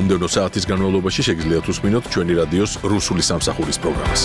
მომდევნო საათის განმავლობაში შეგიძლიათ უსმინოთ ჩვენი რადიოს რუსული სამსახურის პროგრამას.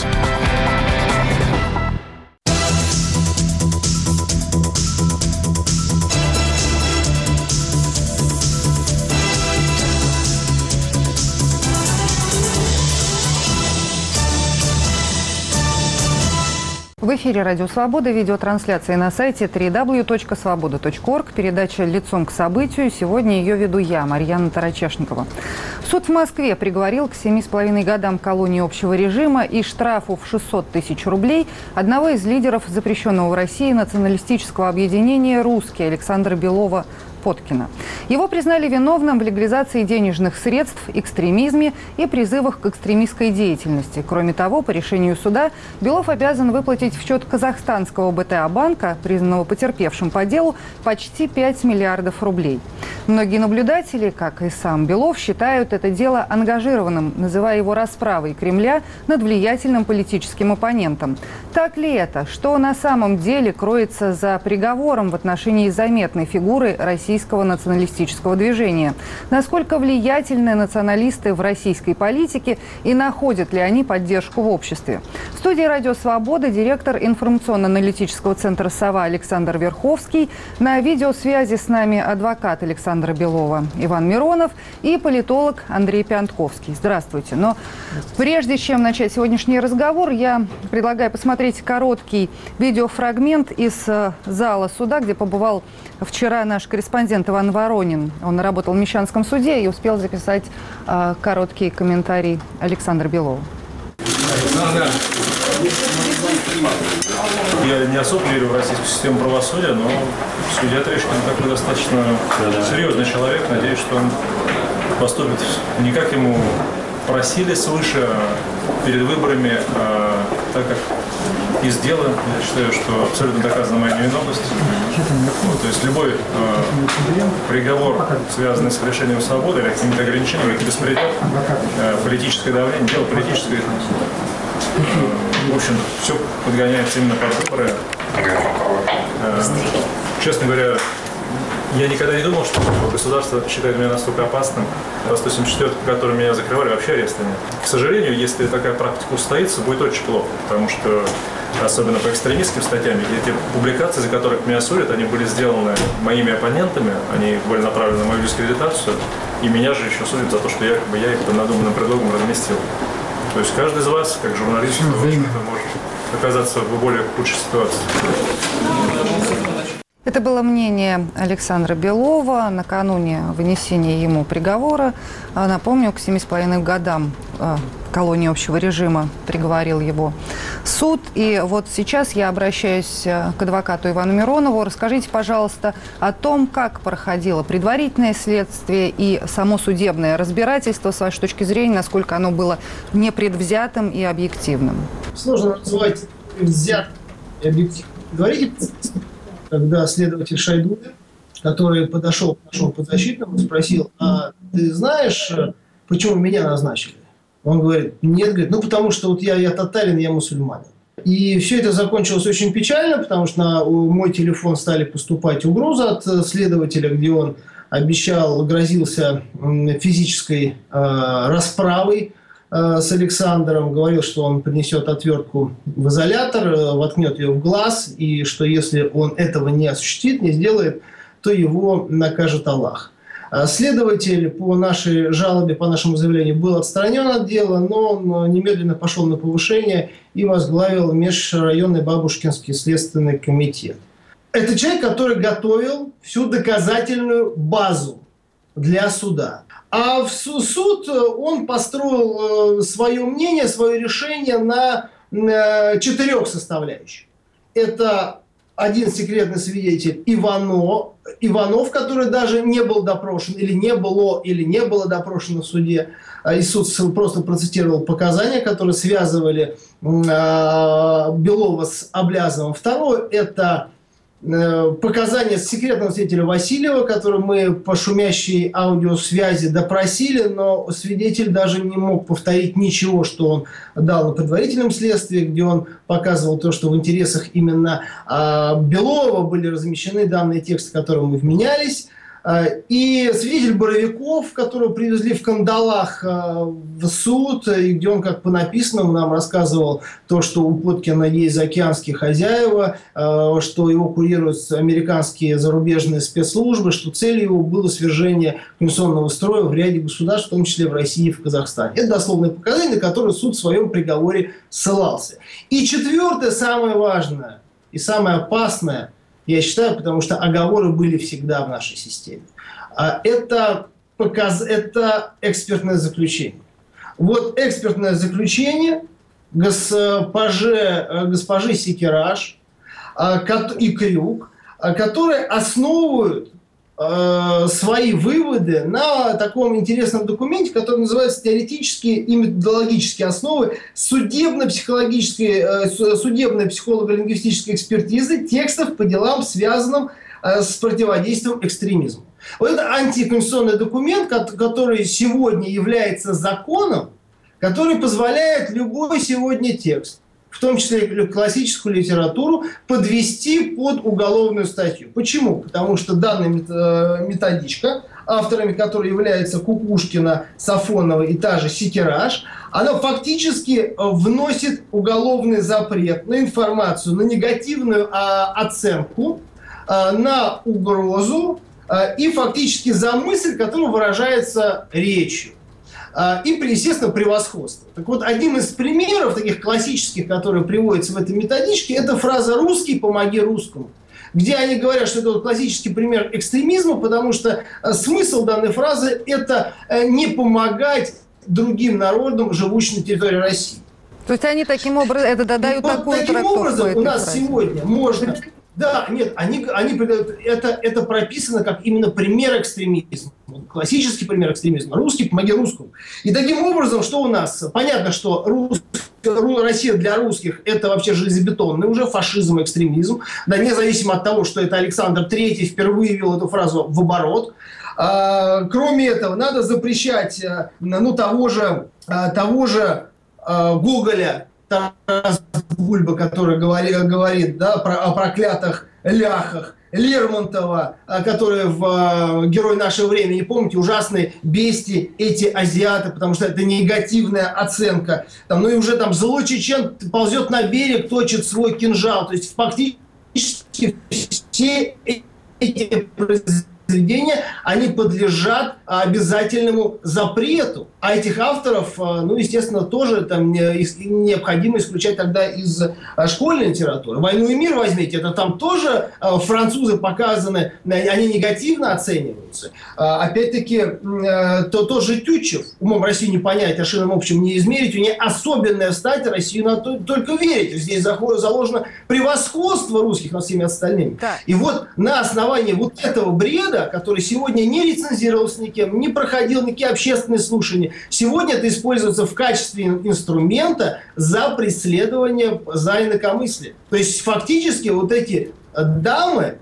В эфире «Радио Свобода», видеотрансляция на сайте www.svoboda.org, передача «Лицом к событию». Сегодня ее веду я, Марьяна Тарачешникова. Суд в Москве приговорил к 7,5 годам колонии общего режима и штрафу в 600 тысяч рублей одного из лидеров запрещенного в России националистического объединения «Русские» Александра Белова-Поткина. Его признали виновным в легализации денежных средств, экстремизме и призывах к экстремистской деятельности. Кроме того, по решению суда Белов обязан выплатить в счет казахстанского БТА-банка, признанного потерпевшим по делу, почти 5 миллиардов рублей. Многие наблюдатели, как и сам Белов, считают это дело ангажированным, называя его расправой Кремля над влиятельным политическим оппонентом. Так ли это? Что на самом деле кроется за приговором в отношении заметной фигуры российского националистического движения? Насколько влиятельны националисты в российской политике и находят ли они поддержку в обществе? В студии «Радио Свобода» директор информационно-аналитического центра «Сова» Александр Верховский, на видеосвязи с нами адвокат Александра Белова Иван Миронов и политолог Андрей Пиантковский. Здравствуйте. Но прежде чем начать сегодняшний разговор, я предлагаю посмотреть короткий видеофрагмент из зала суда, где побывал вчера наш корреспондент Иван Воронин. Он работал в Мещанском суде и успел записать короткий комментарий Александра Белова. Я не особо верю в российскую систему правосудия, но судья Трещин такой достаточно серьезный человек. Надеюсь, что он поступит не как ему просили свыше перед выборами, так как из дела, я считаю, что абсолютно доказана моя невиновность. То есть любой приговор, связанный с лишением свободы или какими-то ограничениями, как беспредел, политическое давление, дело политическое. В общем, все подгоняется именно под выборы. Честно говоря, я никогда не думал, что государство считает меня настолько опасным. По 174, по которой меня закрывали, вообще ареста нет. К сожалению, если такая практика устоится, будет очень плохо, потому что, особенно по экстремистским статьям, эти публикации, за которых меня судят, они были сделаны моими оппонентами, они были направлены на мою дискредитацию, и меня же еще судят за то, что якобы я их под надуманным предлогом разместил. То есть каждый из вас, как журналист, может оказаться в более худшей ситуации. Это было мнение Александра Белова накануне вынесения ему приговора. Напомню, к 7,5 годам колонии общего режима приговорил его суд. И вот сейчас я обращаюсь к адвокату Ивану Миронову. Расскажите, пожалуйста, о том, как проходило предварительное следствие и само судебное разбирательство, с вашей точки зрения, насколько оно было непредвзятым и объективным. Сложно называть предвзятым и объективным. Предварительное, когда следователь Шайдулин, который подошел к нашему подзащитному, спросил: а ты знаешь, почему меня назначили? Он говорит: нет, говорит, потому что вот я татарин, я мусульманин. И все это закончилось очень печально, потому что на мой телефон стали поступать угрозы от следователя, где он обещал, грозился физической расправой с Александром, говорил, что он принесет отвертку в изолятор, воткнет ее в глаз, и что если он этого не осуществит, не сделает, то его накажет Аллах. Следователь по нашей жалобе, по нашему заявлению, был отстранен от дела, но он немедленно пошел на повышение и возглавил межрайонный Бабушкинский следственный комитет. Это человек, который готовил всю доказательную базу для суда. А в суд он построил свое мнение, свое решение на 4 составляющих. Это один секретный свидетель Иванов, который даже не был допрошен, или не было допрошено в суде. И суд просто процитировал показания, которые связывали Белова с Аблязовым. Второе – это показания секретного свидетеля Васильева, который мы по шумящей аудиосвязи допросили, но свидетель даже не мог повторить ничего, что он дал на предварительном следствии, где он показывал то, что в интересах именно Белова были размещены данные тексты, к которым мы вменялись. И свидетель Боровиков, которого привезли в кандалах в суд, и где он, как по написанному, нам рассказывал то, что у Поткина есть заокеанские хозяева, что его курируют американские зарубежные спецслужбы, что целью его было свержение конституционного строя в ряде государств, в том числе в России и в Казахстане. Это дословные показания, на которые суд в своем приговоре ссылался. И четвертое, самое важное и самое опасное, я считаю, потому что оговоры были всегда в нашей системе. Это экспертное заключение. Вот экспертное заключение госпожи Секираж и Крюк, которые основывают свои выводы на таком интересном документе, который называется «Теоретические и методологические основы судебной психолого-лингвистической экспертизы текстов по делам, связанным с противодействием экстремизму». Вот это антиконституционный документ, который сегодня является законом, который позволяет любой сегодня текст, в том числе классическую литературу, подвести под уголовную статью. Почему? Потому что данная методичка, авторами которой являются Кукушкина, Сафонова и та же Секираж, она фактически вносит уголовный запрет на информацию, на негативную оценку, на угрозу и фактически за мысль, которая выражается речью. И, естественно, превосходство. Так вот, одним из примеров таких классических, которые приводятся в этой методичке, это фраза «русский, помоги русскому», где они говорят, что это вот классический пример экстремизма, потому что смысл данной фразы – это не помогать другим народам, живущим на территории России. То есть они таким образом, это дадают такую трактовку. Таким образом у нас сегодня можно... Да, нет, они это прописано как именно пример экстремизма. Классический пример экстремизма. Русский, помоги русскому. И таким образом, что у нас? Понятно, что Россия для русских – это вообще железобетонный уже фашизм и экстремизм. Да, независимо от того, что это Александр III впервые ввел эту фразу в оборот. Кроме этого, надо запрещать того же Гоголя, Бульба, который говорит о проклятых ляхах, Лермонтова, который в «Герой нашего времени», помните, ужасные бести эти азиаты, потому что это негативная оценка. Ну и уже там злой чечен ползет на берег, точит свой кинжал. То есть фактически все эти произведения, они подлежат обязательному запрету. А этих авторов, естественно, тоже там необходимо исключать тогда из школьной литературы. «Войну и мир» возьмите, это там тоже французы показаны, они негативно оцениваются. Опять-таки, тоже Тютчев, умом России не понять, а шином общем не измерить, у нее особенная стать, Россию надо только верить. Здесь заложено превосходство русских над всеми остальными. Да. И вот на основании вот этого бреда, который сегодня не рецензировался никем, не проходил никакие общественные слушания, сегодня это используется в качестве инструмента за преследование, за инакомыслие. То есть фактически вот эти дамы,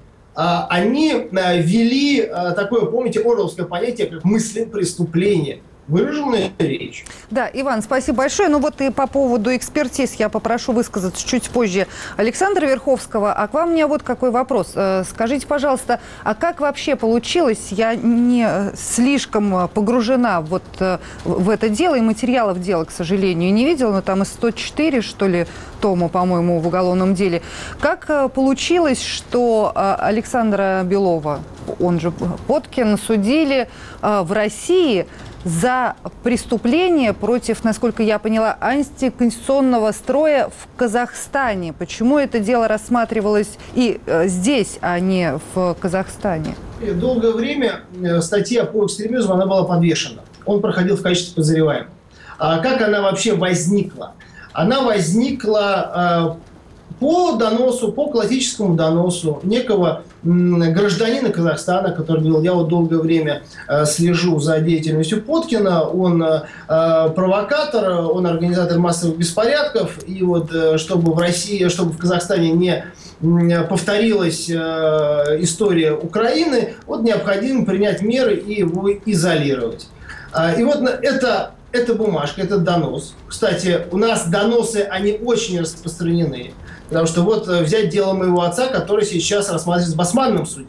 они ввели такое, помните, орловское понятие, как мысли преступления. Выраженная речь. Да, Иван, спасибо большое. Ну вот и по поводу экспертиз я попрошу высказаться чуть позже Александра Верховского. А к вам у меня вот какой вопрос. Скажите, пожалуйста, а как вообще получилось? Я не слишком погружена вот в это дело, и материалов дела, к сожалению, не видела, но там и 104, что ли, тома, по-моему, в уголовном деле. Как получилось, что Александра Белова, он же Поткин, судили в России за преступление против, насколько я поняла, антиконституционного строя в Казахстане? Почему это дело рассматривалось и здесь, а не в Казахстане? Долгое время статья по экстремизму она была подвешена. Он проходил в качестве подозреваемого. А как она вообще возникла? Она возникла по доносу, по классическому доносу некого гражданина Казахстана, который говорил: я вот долгое время слежу за деятельностью Поткина, он провокатор, он организатор массовых беспорядков, и вот чтобы в России, чтобы в Казахстане не повторилась история Украины, вот необходимо принять меры и его изолировать. И вот эта бумажка, этот донос. Кстати, у нас доносы, они очень распространены. Потому что вот взять дело моего отца, который сейчас рассматривается в Басманном суде.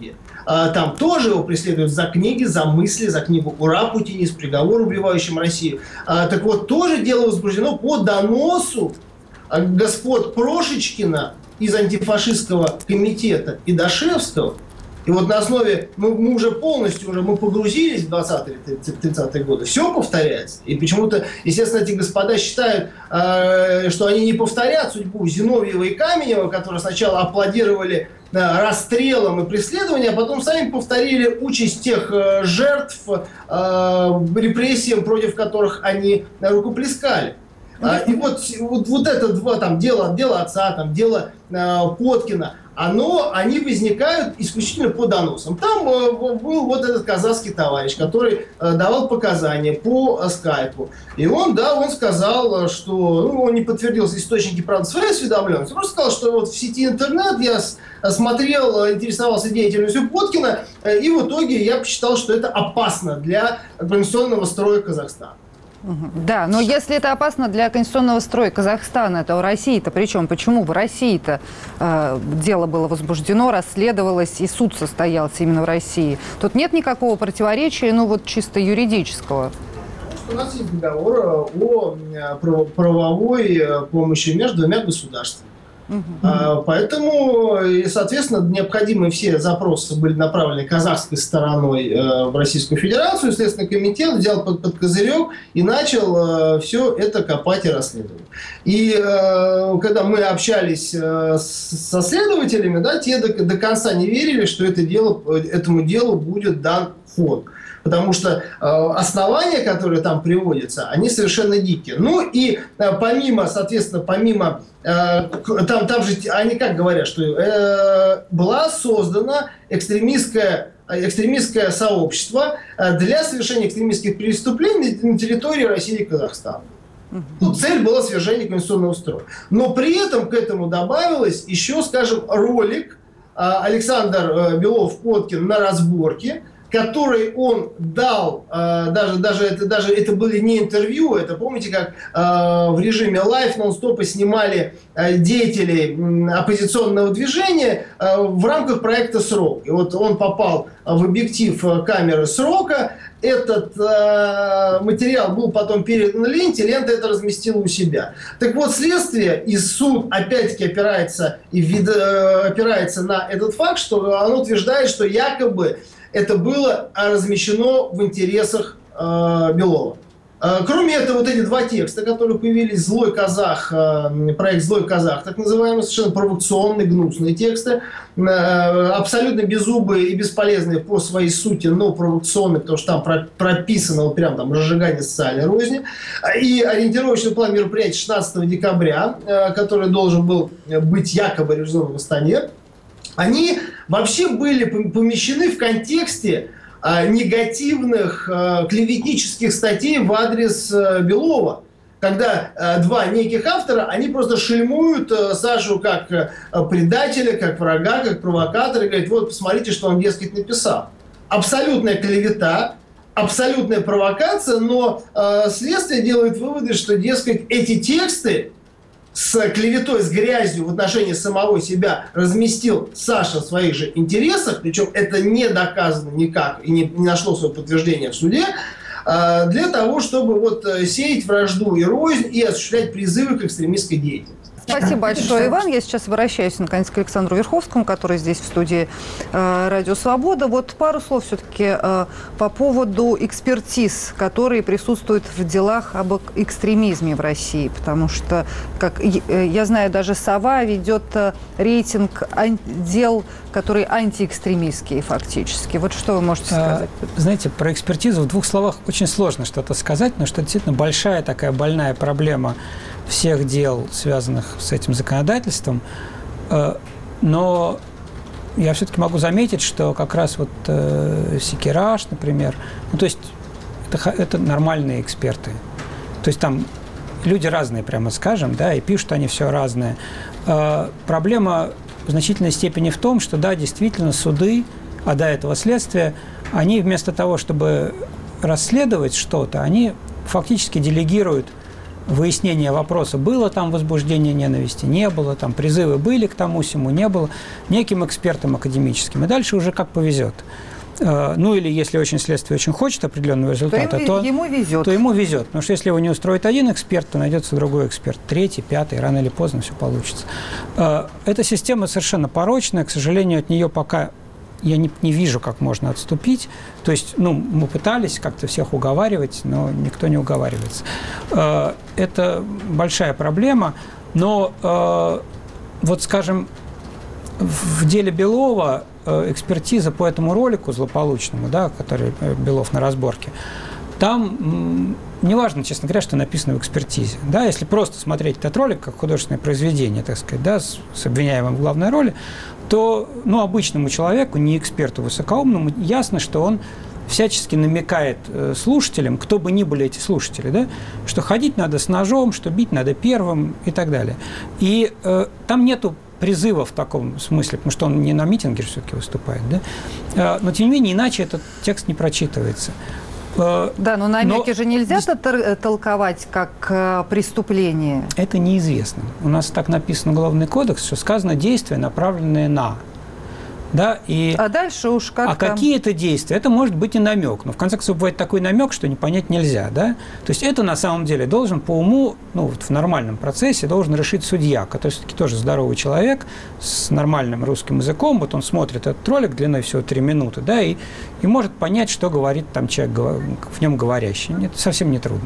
Там тоже его преследуют за книги, за мысли, за книгу «Ура, путинист», «Приговор, убивающим Россию». Так вот, тоже дело возбуждено по доносу господ Прошечкина из антифашистского комитета и Дашевского. И вот на основе, мы уже полностью мы погрузились в 20-30-е годы, все повторяется. И почему-то, естественно, эти господа считают, что они не повторят судьбу Зиновьева и Каменева, которые сначала аплодировали расстрелом и преследованием, а потом сами повторили участь тех жертв, репрессиям, против которых они рукоплескали. И вот это там, дело отца, там, дело Поткина, они возникают исключительно по доносам. Там был вот этот казахский товарищ, который давал показания по скайпу. И он сказал, что он не подтвердил источники, правда, своей осведомленности. Он просто сказал, что вот в сети интернет я смотрел, интересовался деятельностью Поткина, и в итоге я посчитал, что это опасно для конституционного строя Казахстана. Да, но если это опасно для конституционного строя Казахстана, то в России-то при чем? Почему в России-то дело было возбуждено, расследовалось, и суд состоялся именно в России? Тут нет никакого противоречия, чисто юридического. У нас есть договор о правовой помощи между двумя государствами. Поэтому, соответственно, необходимые все запросы были направлены казахской стороной в Российскую Федерацию. Следственный комитет взял под козырек и начал все это копать и расследовать. И когда мы общались со следователями, те до конца не верили, что этому делу будет дан ход. Потому что основания, которые там приводятся, они совершенно дикие. И помимо там же они как говорят, что была создана экстремистское сообщество для совершения экстремистских преступлений на территории России и Казахстана. Цель была свержение конституционного строя. Но при этом к этому добавилось еще, скажем, ролик Александр Белов-Поткин на разборке, который он дал, даже это были не интервью, это помните, как в режиме лайв нон-стопа снимали деятелей оппозиционного движения в рамках проекта «Срок». И вот он попал в объектив камеры «Срока», этот материал был потом передан ленте, лента это разместила у себя. Так вот, следствие и суд опять-таки опирается на этот факт, что оно утверждает, что якобы это было размещено в интересах Белова. Кроме этого, вот эти два текста, которые появились, «Злой казах», проект «Злой казах», так называемые, совершенно провокационные, гнусные тексты, абсолютно беззубые и бесполезные по своей сути, но провокационные, потому что там прописано вот прям там разжигание социальной розни, и ориентировочный план мероприятий 16 декабря, который должен был быть якобы реализован в Астане, они вообще были помещены в контексте негативных клеветнических статей в адрес Белова, когда два неких автора, они просто шельмуют Сашу как предателя, как врага, как провокатора, и говорят, вот посмотрите, что он, дескать, написал. Абсолютная клевета, абсолютная провокация, но следствие делает выводы, что, дескать, эти тексты с клеветой, с грязью в отношении самого себя разместил Саша в своих же интересах, причем это не доказано никак и не нашло своего подтверждения в суде, для того, чтобы вот сеять вражду и рознь и осуществлять призывы к экстремистской деятельности. Спасибо большое, Иван. Я сейчас обращаюсь, наконец, к Александру Верховскому, который здесь в студии «Радио Свобода». Вот пару слов все-таки по поводу экспертиз, которые присутствуют в делах об экстремизме в России. Потому что, как я знаю, даже «Сова» ведет рейтинг дел, которые антиэкстремистские фактически. Вот что вы можете сказать? Знаете, про экспертизу в двух словах очень сложно что-то сказать, но что это действительно большая такая больная проблема всех дел, связанных с этим законодательством. Но я все-таки могу заметить, что как раз вот Секираж, например, то есть это нормальные эксперты. То есть там люди разные, прямо скажем, да, и пишут они все разное. Проблема в значительной степени в том, что, да, действительно, суды, а до этого следствия, они вместо того, чтобы расследовать что-то, они фактически делегируют выяснения вопроса, было там возбуждение ненависти, не было, там призывы были к тому-сему, не было, неким экспертам академическим. И дальше уже как повезет. Ну, или если очень следствие очень хочет определенного результата, то ему везет. Потому что если его не устроит один эксперт, то найдется другой эксперт, третий, пятый, рано или поздно все получится. Эта система совершенно порочная, к сожалению, от нее пока я не вижу, как можно отступить. То есть, мы пытались как-то всех уговаривать, но никто не уговаривается. Это большая проблема, но вот, скажем, в деле Белова экспертиза по этому ролику злополучному, да, который Белов на разборке, там неважно, честно говоря, что написано в экспертизе. Да, если просто смотреть этот ролик как художественное произведение, так сказать, да, с обвиняемым в главной роли, то обычному человеку, не эксперту высокоумному, ясно, что он всячески намекает слушателям, кто бы ни были эти слушатели, да, что ходить надо с ножом, что бить надо первым и так далее. И там нету призыва в таком смысле, потому что он не на митинге все-таки выступает, да? Но, тем не менее, иначе этот текст не прочитывается. Да, но намеки же нельзя толковать как преступление. Это неизвестно. У нас так написан Уголовный кодекс, что сказано действия, направленные на. Да, а дальше уж как какие это действия? Это может быть и намек. Но в конце концов бывает такой намек, что не понять нельзя. Да? То есть это на самом деле должен по уму, в нормальном процессе должен решить судья, который все-таки тоже здоровый человек с нормальным русским языком. Вот он смотрит этот ролик длиной всего 3 минуты, да, и может понять, что говорит там человек, в нем говорящий. Это совсем не трудно.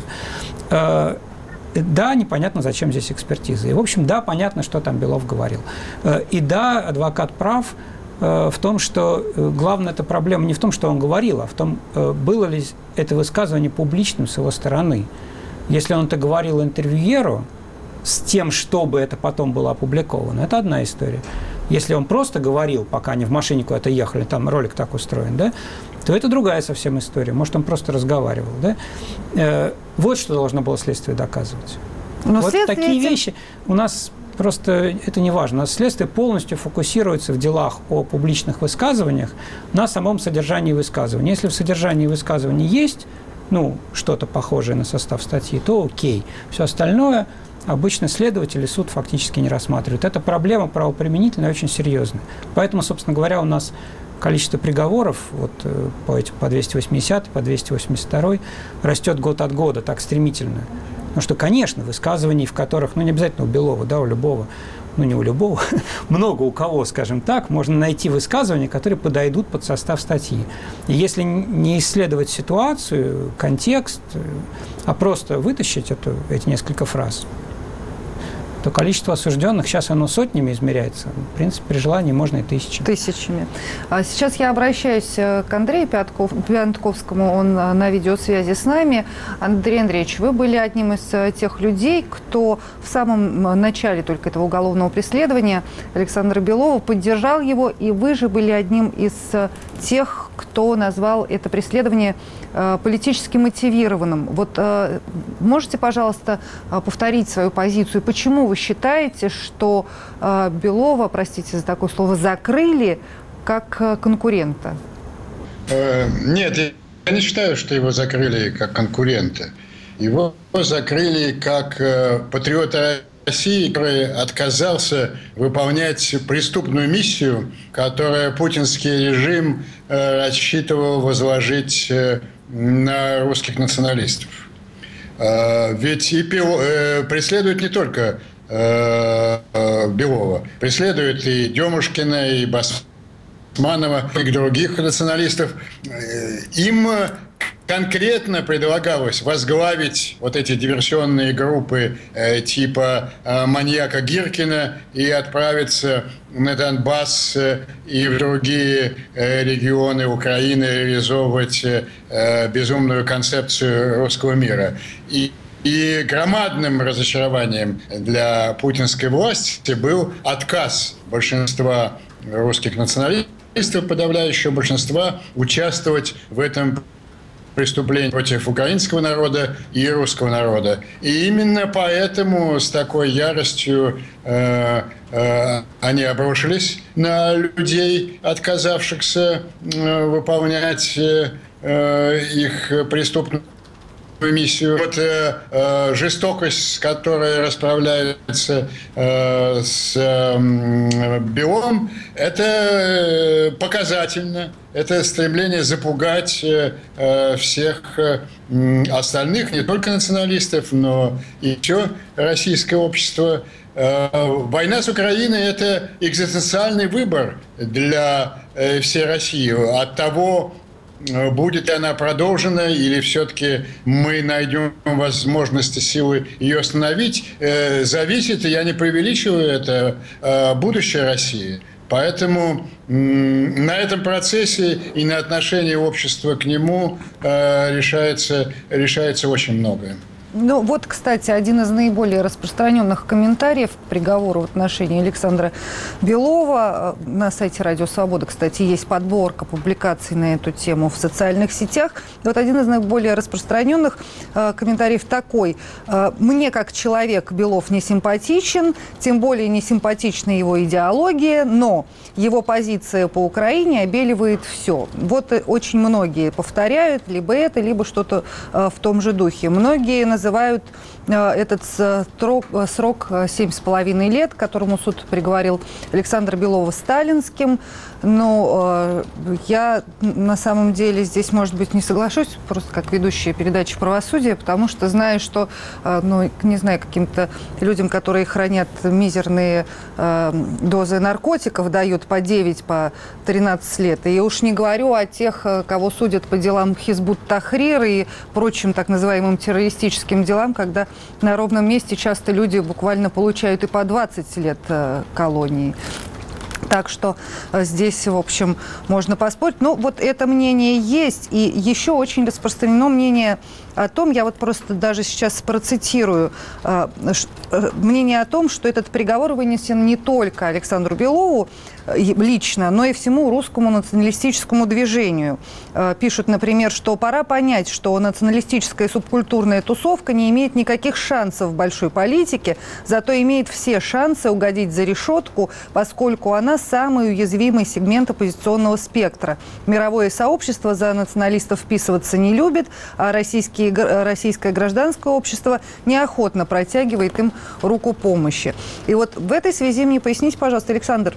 Да, непонятно, зачем здесь экспертиза. И, в общем, да, понятно, что там Белов говорил. И да, адвокат прав в том, что главная эта проблема не в том, что он говорил, а в том, было ли это высказывание публичным с его стороны. Если он это говорил интервьюеру с тем, чтобы это потом было опубликовано, это одна история. Если он просто говорил, пока они в машине куда-то ехали, там ролик так устроен, да, то это другая совсем история. Может, он просто разговаривал. Да? Вот что должно было следствие доказывать. Но вот такие вещи у нас... Просто это не важно. У нас следствие полностью фокусируется в делах о публичных высказываниях на самом содержании высказывания. Если в содержании высказывания есть что-то похожее на состав статьи, то окей. Все остальное обычно следователь и суд фактически не рассматривают. Это проблема правоприменительная очень серьезная. Поэтому, собственно говоря, у нас количество приговоров по 280, по 282 растет год от года так стремительно. Потому что, конечно, высказываний, в которых, не обязательно у Белова, да, у любого, не у любого, много у кого, скажем так, можно найти высказывания, которые подойдут под состав статьи. И если не исследовать ситуацию, контекст, а просто вытащить эти несколько фраз, то количество осужденных, сейчас оно сотнями измеряется. В принципе, при желании можно и тысячами. Сейчас я обращаюсь к Андрею Пятковскому, он на видеосвязи с нами. Андрей Андреевич, вы были одним из тех людей, кто в самом начале только этого уголовного преследования Александра Белова поддержал его, и вы же были одним из тех, кто назвал это преследование политически мотивированным. Вот можете, пожалуйста, повторить свою позицию? Почему вы считаете, что Белова, простите за такое слово, закрыли как конкурента? Нет, я не считаю, что его закрыли как конкурента. Его закрыли как патриота России, который отказался выполнять преступную миссию, которую путинский режим рассчитывал возложить на русских националистов. Ведь преследуют не только Белова, преследуют и Демушкина, и Басманова, и других националистов. Им конкретно предлагалось возглавить вот эти диверсионные группы типа маньяка Гиркина и отправиться на Донбасс и в другие регионы Украины реализовывать безумную концепцию русского мира. И громадным разочарованием для путинской власти был отказ большинства русских националистов, подавляющего большинства, участвовать в этом преступлений против украинского народа и русского народа. И именно поэтому с такой яростью они обрушились на людей, отказавшихся выполнять их преступную миссию. Вот жестокость, с которой расправляется с Беловым, это показательно. Это стремление запугать всех остальных, не только националистов, но и все российское общество. Война с Украиной – это экзистенциальный выбор для всей России. От того, будет ли она продолжена, или все-таки мы найдем возможности, силы ее остановить, зависит, и я не преувеличиваю это, будущее России. Поэтому на этом процессе и на отношении общества к нему решается очень многое. Ну вот, кстати, один из наиболее распространенных комментариев к приговору в отношении Александра Белова. На сайте «Радио Свобода», кстати, есть подборка публикаций на эту тему в социальных сетях. И вот один из наиболее распространенных комментариев такой. «Мне, как человек, Белов не симпатичен, тем более не симпатична его идеология, но его позиция по Украине обеливает все». Вот очень многие повторяют либо это, либо что-то в том же духе. Многие называют этот срок 7,5 лет, которому суд приговорил Александра Белова, сталинским. Но я на самом деле здесь, может быть, не соглашусь, просто как ведущая передачи «Правосудие», потому что знаю, что, не знаю, каким-то людям, которые хранят мизерные дозы наркотиков, дают по 9, по 13 лет. И уж не говорю о тех, кого судят по делам Хизбут-Тахрир и прочим так называемым террористическим делам, когда на ровном месте часто люди буквально получают и по 20 лет колонии. Так что здесь, в общем, можно поспорить. Но вот это мнение есть. И еще очень распространено мнение о том, я вот просто даже сейчас процитирую, мнение о том, что этот приговор вынесен не только Александру Белову лично, но и всему русскому националистическому движению. Пишут, например, что пора понять, что националистическая субкультурная тусовка не имеет никаких шансов в большой политике, зато имеет все шансы угодить за решетку, поскольку она самый уязвимый сегмент оппозиционного спектра. Мировое сообщество за националистов вписываться не любит, а российское гражданское общество неохотно протягивает им руку помощи. И вот в этой связи мне поясните, пожалуйста, Александр,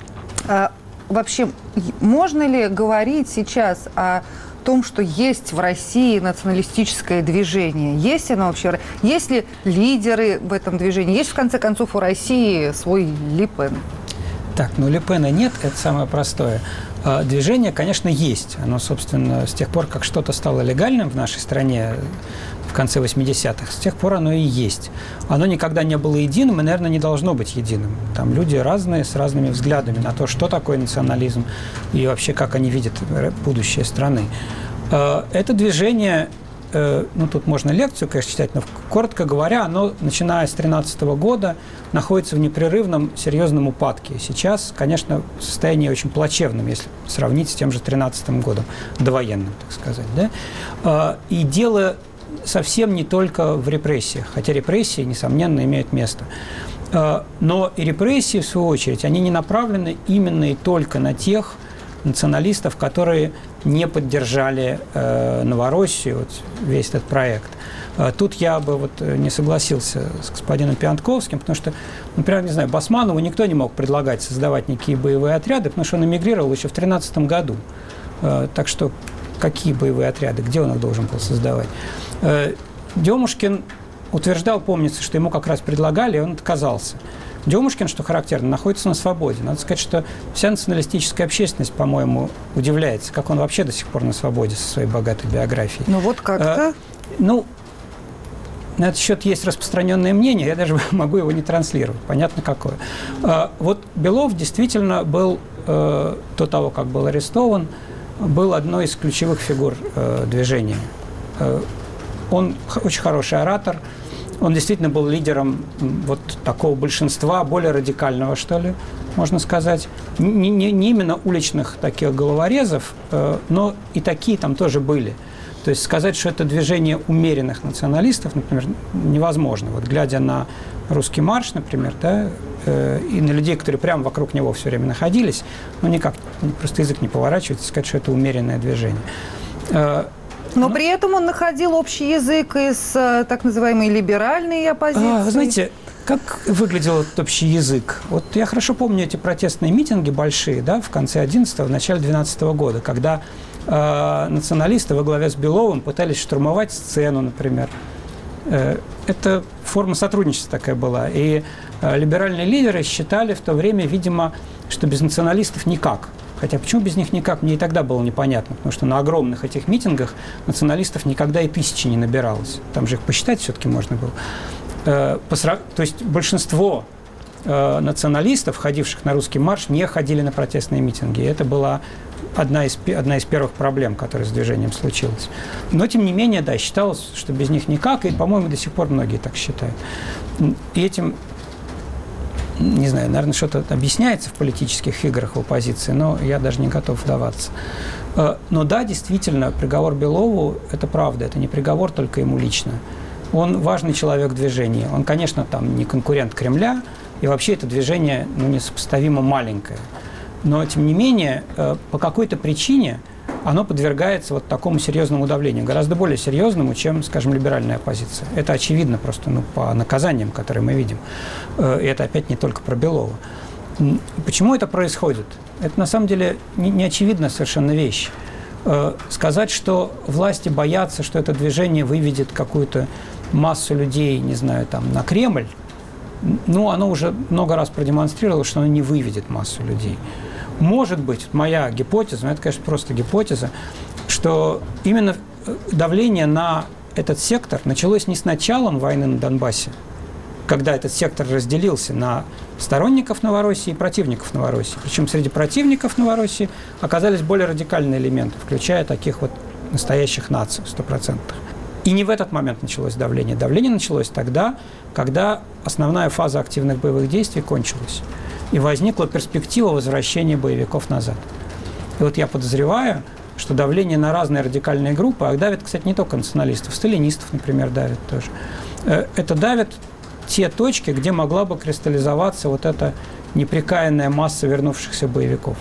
вообще можно ли говорить сейчас о том, что есть в России националистическое движение? Есть оно вообще? Есть ли лидеры в этом движении? Есть, в конце концов, у России свой Ле Пен? Так, Ле Пена нет, это самое простое. Движение, конечно, есть. Оно, собственно, с тех пор, как что-то стало легальным в нашей стране в конце 80-х, с тех пор оно и есть. Оно никогда не было единым и, наверное, не должно быть единым. Там люди разные, с разными взглядами на то, что такое национализм и вообще, как они видят будущее страны. Это движение, тут можно лекцию, конечно, читать, но, коротко говоря, оно, начиная с 2013 года, находится в непрерывном серьезном упадке. Сейчас, конечно, состояние очень плачевным, если сравнить с тем же 2013 годом, довоенным, так сказать. Да? И дело совсем не только в репрессиях, хотя репрессии, несомненно, имеют место. Но и репрессии, в свою очередь, они не направлены именно и только на тех националистов, которые не поддержали Новороссию, вот весь этот проект. Тут я бы не согласился с господином Пиантковским, потому что, например, не знаю, Басманову никто не мог предлагать создавать никакие боевые отряды, потому что он эмигрировал еще в 2013 году. Так что какие боевые отряды, где он их должен был создавать? Демушкин утверждал, помнится, что ему как раз предлагали, и он отказался. Демушкин, что характерно, находится на свободе. Надо сказать, что вся националистическая общественность, по-моему, удивляется, как он вообще до сих пор на свободе со своей богатой биографией. Ну вот как-то. На этот счет есть распространенное мнение, я даже могу его не транслировать, понятно какое. Вот Белов действительно был, до того, как был арестован, был одной из ключевых фигур движения. Он очень хороший оратор, он действительно был лидером вот такого большинства, более радикального, что ли, можно сказать. Не именно уличных таких головорезов, но и такие там тоже были. То есть сказать, что это движение умеренных националистов, например, невозможно. Вот глядя на русский марш, например, да, и на людей, которые прямо вокруг него все время находились, никак, просто язык не поворачивается сказать, что это умеренное движение. Но при этом он находил общий язык и с так называемой либеральной оппозицией. Вы знаете, как выглядел этот общий язык? Вот я хорошо помню эти протестные митинги большие, да, в конце 11-го, в начале 12-го года, когда националисты во главе с Беловым пытались штурмовать сцену, например. Это форма сотрудничества такая была. И либеральные лидеры считали в то время, видимо, что без националистов никак. Хотя почему без них никак, мне и тогда было непонятно. Потому что на огромных этих митингах националистов никогда и тысячи не набиралось. Там же их посчитать все-таки можно было. То есть большинство националистов, ходивших на русский марш, не ходили на протестные митинги. И это была одна из первых проблем, которая с движением случилась. Но, тем не менее, да, считалось, что без них никак, и, по-моему, до сих пор многие так считают. И этим, не знаю, наверное, что-то объясняется в политических играх в оппозиции, но я даже не готов вдаваться. Но да, действительно, приговор Белову – это правда, это не приговор только ему лично. Он важный человек в движении. Он, конечно, там не конкурент Кремля, и вообще это движение несопоставимо маленькое. Но, тем не менее, по какой-то причине оно подвергается вот такому серьезному давлению, гораздо более серьезному, чем, скажем, либеральная оппозиция. Это очевидно просто по наказаниям, которые мы видим. И это опять не только про Белова. Почему это происходит? Это, на самом деле, не очевидная совершенно вещь. Сказать, что власти боятся, что это движение выведет какую-то массу людей, не знаю, там, на Кремль, ну, оно уже много раз продемонстрировало, что оно не выведет массу людей. Может быть, моя гипотеза, но это, конечно, просто гипотеза, что именно давление на этот сектор началось не с началом войны на Донбассе, когда этот сектор разделился на сторонников Новороссии и противников Новороссии. Причем среди противников Новороссии оказались более радикальные элементы, включая таких вот настоящих наций, 100%. И не в этот момент началось давление. Давление началось тогда, когда основная фаза активных боевых действий кончилась. И возникла перспектива возвращения боевиков назад. И вот я подозреваю, что давление на разные радикальные группы, а давит, кстати, не только националистов, сталинистов, например, давит тоже. Это давит те точки, где могла бы кристаллизоваться вот эта непрекаянная масса вернувшихся боевиков.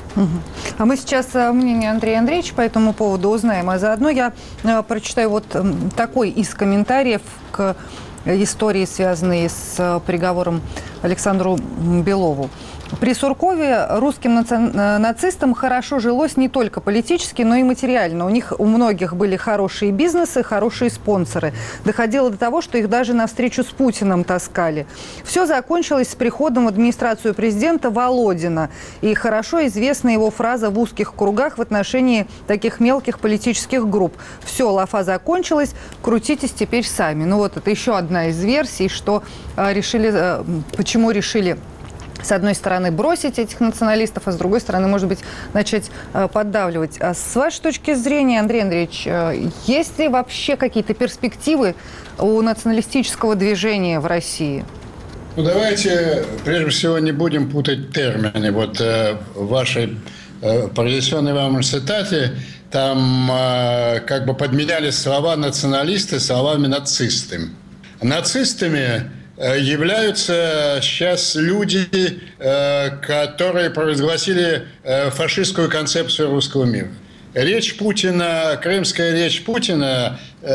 А мы сейчас мнение Андрея Андреевича по этому поводу узнаем. А заодно я прочитаю вот такой из комментариев к истории, связанной с приговором Александру Белову. При Суркове русским нацистам хорошо жилось не только политически, но и материально. У многих были хорошие бизнесы, хорошие спонсоры. Доходило до того, что их даже на встречу с Путиным таскали. Все закончилось с приходом в администрацию президента Володина. И хорошо известна его фраза в узких кругах в отношении таких мелких политических групп. Все, лафа закончилась, крутитесь теперь сами. Ну вот это еще одна из версий, что почему решили с одной стороны бросить этих националистов, а с другой стороны, может быть, начать поддавливать. А с вашей точки зрения, Андрей Андреевич, есть ли вообще какие-то перспективы у националистического движения в России? Ну, давайте, прежде всего, не будем путать термины. Вот в вашей произнесенной вам цитате там как бы подменяли слова «националисты» словами «нацисты». Нацистами являются сейчас люди, которые провозгласили фашистскую концепцию русского мира. Речь Путина, крымская речь Путина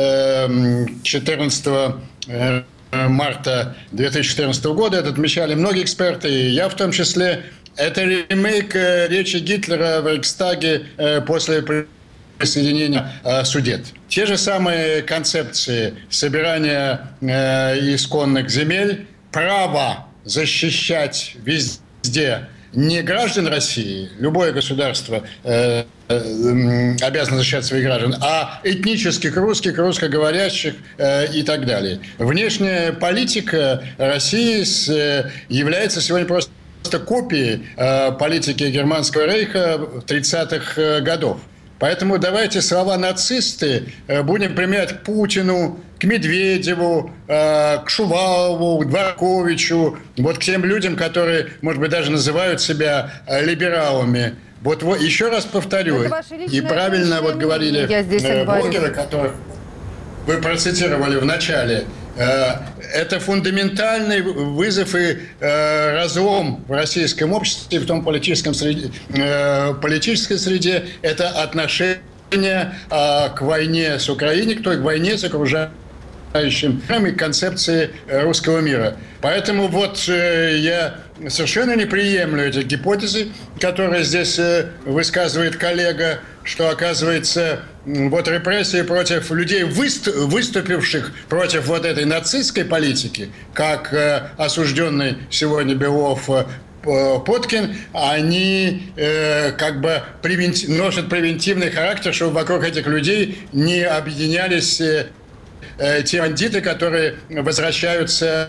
14 марта 2014 года, это отмечали многие эксперты, и я в том числе, это ремейк речи Гитлера в Рейхстаге после присоединения Судет. Те же самые концепции собирания исконных земель, право защищать везде не граждан России, любое государство обязано защищать своих граждан, а этнических русских, русскоговорящих и так далее. Внешняя политика России является сегодня просто копией политики Германского рейха 30-х годов. Поэтому давайте слова «нацисты» будем применять к Путину, к Медведеву, к Шувалову, к Дворковичу, вот к тем людям, которые, может быть, даже называют себя либералами. Вот еще раз повторю, и правильно вот говорили блогеры, которых вы процитировали в начале, это фундаментальный вызов и разлом в российском обществе, в том политической среде, это отношение к войне с Украиной, к той войне с окружающим и концепции русского мира. Поэтому вот я совершенно не приемлю эти гипотезы, которые здесь высказывает коллега, что, оказывается, вот репрессии против людей, выступивших против вот этой нацистской политики, как осужденный сегодня Белов Поткин, они как бы носят превентивный характер, чтобы вокруг этих людей не объединялись те бандиты, которые возвращаются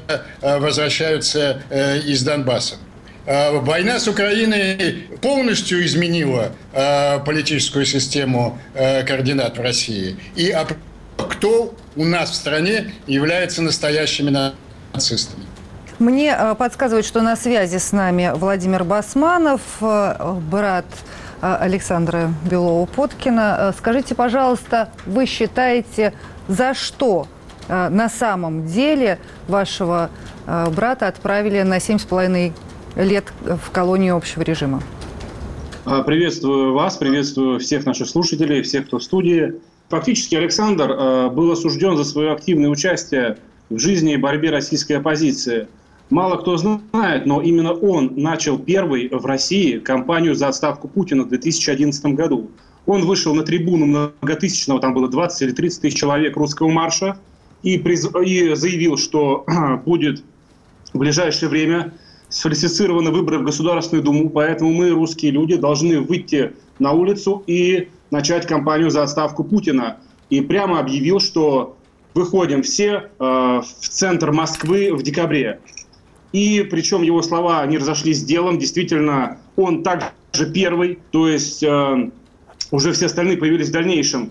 из Донбасса. Война с Украиной полностью изменила политическую систему координат в России. И кто у нас в стране является настоящими нацистами? Мне подсказывают, что на связи с нами Владимир Басманов, брат Александра Белова-Поткина. Скажите, пожалуйста, вы считаете, за что на самом деле вашего брата отправили на 7,5 лет в колонию общего режима? Приветствую вас, приветствую всех наших слушателей, всех, кто в студии. Фактически Александр был осужден за свое активное участие в жизни и борьбе российской оппозиции. Мало кто знает, но именно он начал первый в России кампанию за отставку Путина в 2011 году. Он вышел на трибуну многотысячного, там было 20 или 30 тысяч человек, русского марша, и заявил, что будет в ближайшее время сфальсифицированы выборы в Государственную Думу, поэтому мы, русские люди, должны выйти на улицу и начать кампанию за отставку Путина. И прямо объявил, что выходим все в центр Москвы в декабре. И причем его слова не разошлись с делом. Действительно, он также первый, то есть уже все остальные появились в дальнейшем.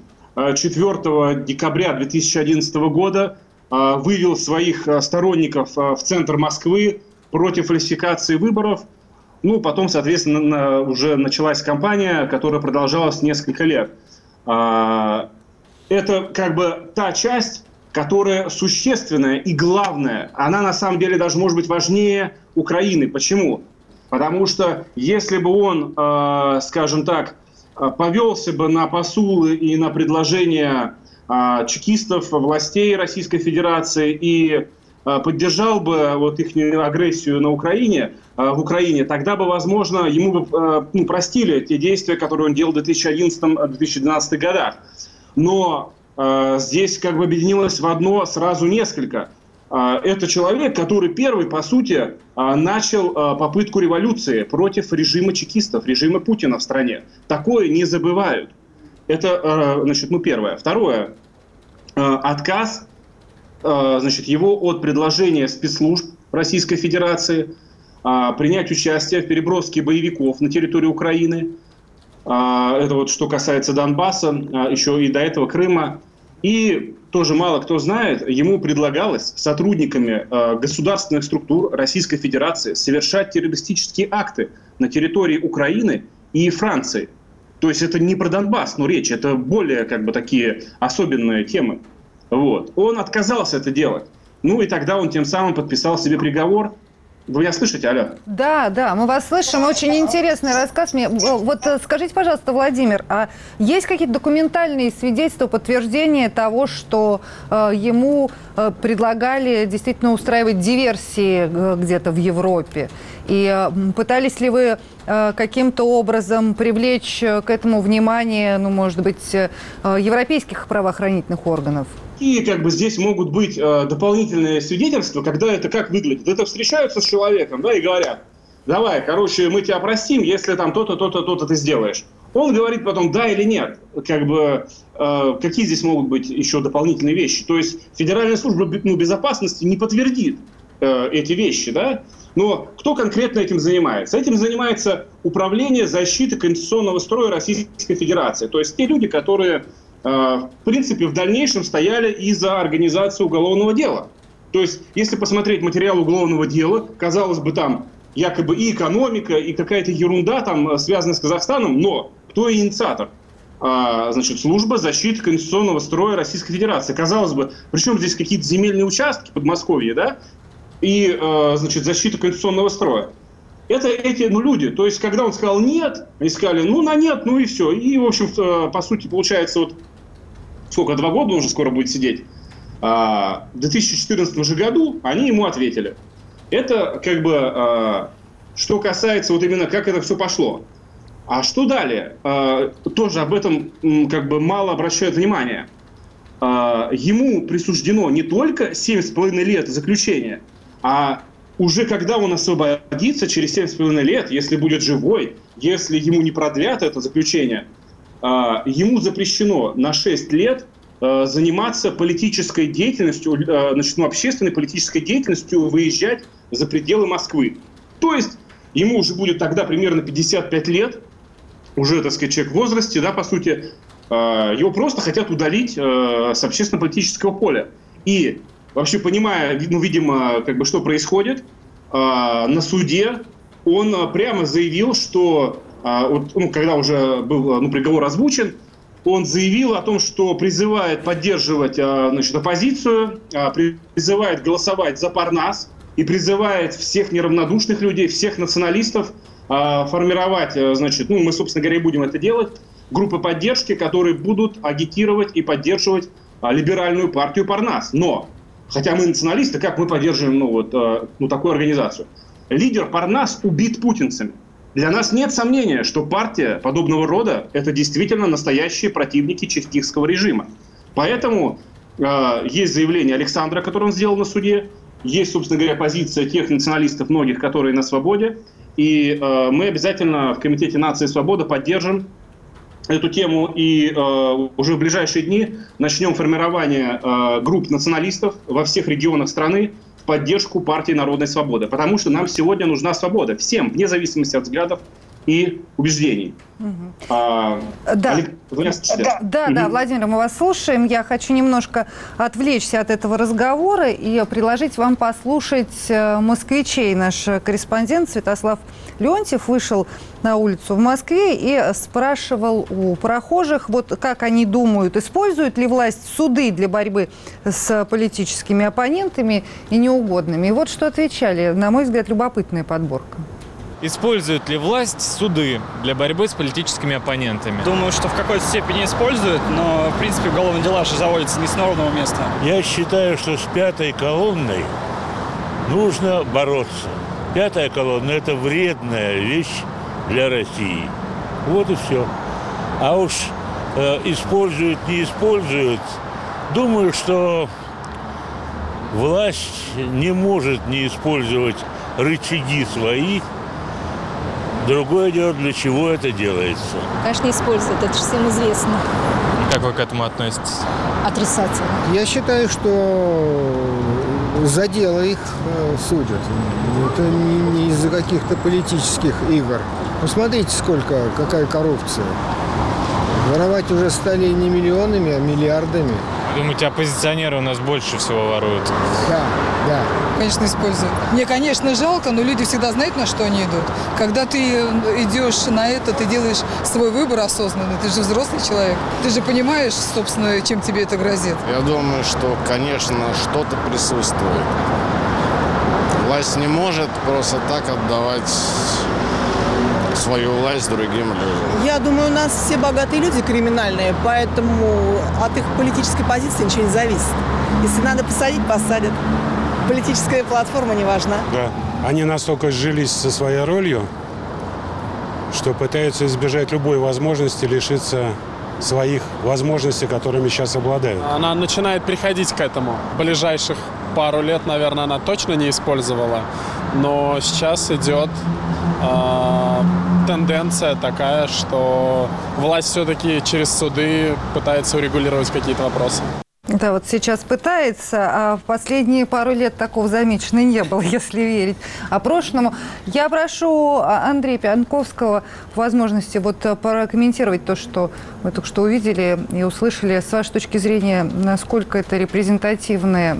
4 декабря 2011 года вывел своих сторонников в центр Москвы против фальсификации выборов. Ну, потом, соответственно, уже началась кампания, которая продолжалась несколько лет. Это как бы та часть, которая существенная и главная. Она на самом деле даже может быть важнее Украины. Почему? Потому что если бы он, скажем так, повелся бы на посулы и на предложения чекистов, властей Российской Федерации и поддержал бы вот их агрессию на Украине, в Украине, тогда бы, возможно, ему бы простили те действия, которые он делал в 2011-2012 годах. Но здесь как бы объединилось в одно сразу несколько. Это человек, который первый, по сути, начал попытку революции против режима чекистов, режима Путина в стране. Такое не забывают. Это, значит, первое. Второе. Отказ, значит, его от предложения спецслужб Российской Федерации принять участие в переброске боевиков на территорию Украины. Это вот что касается Донбасса, еще и до этого Крыма. И тоже мало кто знает, ему предлагалось сотрудниками государственных структур Российской Федерации совершать террористические акты на территории Украины и Франции. То есть это не про Донбасс, но речь, это более как бы такие особенные темы. Вот. Он отказался это делать. Ну и тогда он тем самым подписал себе приговор. Вы меня слышите, алло? Да, мы вас слышим. Очень интересный рассказ. Вот скажите, пожалуйста, Владимир, а есть какие-то документальные свидетельства, подтверждения того, что ему предлагали действительно устраивать диверсии где-то в Европе? И пытались ли вы каким-то образом привлечь к этому внимание, может быть, европейских правоохранительных органов? И как бы здесь могут быть дополнительные свидетельства, когда это как выглядит. Это встречаются с человеком, да, и говорят: давай, короче, мы тебя простим, если там то-то, то-то, то-то ты сделаешь. Он говорит потом да или нет. Как бы какие здесь могут быть еще дополнительные вещи? То есть Федеральная служба безопасности не подтвердит эти вещи, да? Но кто конкретно этим занимается? Этим занимается Управление защиты конституционного строя Российской Федерации. То есть те люди, которые в принципе в дальнейшем стояли и за организацию уголовного дела. То есть если посмотреть материал уголовного дела, казалось бы, там якобы и экономика, и какая-то ерунда там связанная с Казахстаном, но кто инициатор? Значит, служба защиты конституционного строя Российской Федерации. Казалось бы, причем здесь какие-то земельные участки Подмосковья, да? И, значит, защита конституционного строя. это эти люди. То есть, когда он сказал «нет», они сказали «ну, на нет», ну и все. И, в общем, по сути, получается, вот сколько, 2 года он уже скоро будет сидеть. В 2014 же году они ему ответили. Это как бы, что касается вот именно, как это все пошло. А что далее? Тоже об этом как бы мало обращают внимание. Ему присуждено не только 7,5 лет заключения, а уже когда он освободится через 7,5 лет, если будет живой, если ему не продлят это заключение, ему запрещено на 6 лет заниматься политической деятельностью, общественной политической деятельностью, выезжать за пределы Москвы. То есть ему уже будет тогда примерно 55 лет, уже, так сказать, человек в возрасте, да, по сути, его просто хотят удалить с общественно-политического поля. И вообще, понимая, видимо, как бы, что происходит, на суде он прямо заявил, что, когда уже был приговор озвучен, он заявил о том, что призывает поддерживать оппозицию, призывает голосовать за Парнас и призывает всех неравнодушных людей, всех националистов формировать, мы, собственно говоря, и будем это делать, группы поддержки, которые будут агитировать и поддерживать либеральную партию Парнас. Но, хотя мы националисты, как мы поддерживаем такую организацию? Лидер Парнас убит путинцами. Для нас нет сомнения, что партия подобного рода – это действительно настоящие противники чекистского режима. Поэтому есть заявление Александра, которое он сделал на суде, есть, собственно говоря, позиция тех националистов, многих, которые на свободе. И мы обязательно в Комитете «Нация и свобода» поддержим эту тему и уже в ближайшие дни начнем формирование групп националистов во всех регионах страны в поддержку партии «Народной свободы». Потому что нам сегодня нужна свобода всем, вне зависимости от взглядов и убеждений. Да, Владимир, мы вас слушаем. Я хочу немножко отвлечься от этого разговора и предложить вам послушать москвичей. Наш корреспондент Святослав Леонтьев вышел на улицу в Москве и спрашивал у прохожих, как они думают, используют ли власть суды для борьбы с политическими оппонентами и неугодными. И вот что отвечали. На мой взгляд, любопытная подборка. Используют ли власть суды для борьбы с политическими оппонентами? Думаю, что в какой-то степени используют, но, в принципе, уголовные дела же заводятся не с ровного места. Я считаю, что с пятой колонной нужно бороться. Пятая колонна – это вредная вещь для России. Вот и все. А уж используют, не используют, думаю, что власть не может не использовать рычаги свои. Другое дело, для чего это делается. Конечно, используют, это же всем известно. И как вы к этому относитесь? Отрицательно. Я считаю, что за дело их судят. Это не из-за каких-то политических игр. Посмотрите, какая коррупция. Воровать уже стали не миллионами, а миллиардами. Думаете, оппозиционеры у нас больше всего воруют? Да. Конечно, используют. Мне, конечно, жалко, но люди всегда знают, на что они идут. Когда ты идешь на это, ты делаешь свой выбор осознанный. Ты же взрослый человек. Ты же понимаешь, собственно, чем тебе это грозит. Я думаю, что, конечно, что-то присутствует. Власть не может просто так отдавать свою власть другим людям. Я думаю, у нас все богатые люди криминальные, поэтому от их политической позиции ничего не зависит. Если надо посадить, посадят. Политическая платформа не важна. Да. Они настолько сжились со своей ролью, что пытаются избежать любой возможности лишиться своих возможностей, которыми сейчас обладают. Она начинает приходить к этому. Ближайших пару лет, наверное, она точно не использовала. Но сейчас идет тенденция такая, что власть все-таки через суды пытается урегулировать какие-то вопросы. Да, вот сейчас пытается, а в последние пару лет такого замечено не было, если верить прошлому. Я прошу Андрея Пьянковского возможности прокомментировать то, что мы только что увидели и услышали. С вашей точки зрения, насколько репрезентативная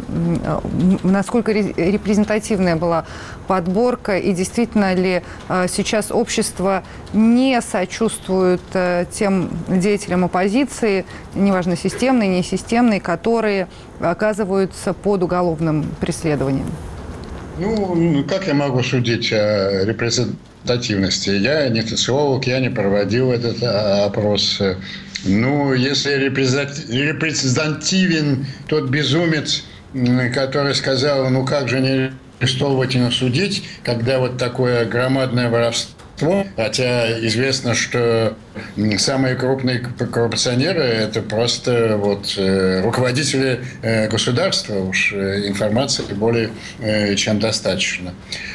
была подборка, и действительно ли сейчас общество не сочувствует тем деятелям оппозиции, неважно, системной, несистемной, которые оказываются под уголовным преследованием? Ну, как я могу судить о репрезентативности? Я не социолог, я не проводил этот опрос. Ну, если репрезентативен тот безумец, который сказал, ну как же не арестовывать и не судить, когда вот такое громадное воровство. Хотя известно, что самые крупные коррупционеры – это просто вот руководители государства. Уж информации более чем достаточно.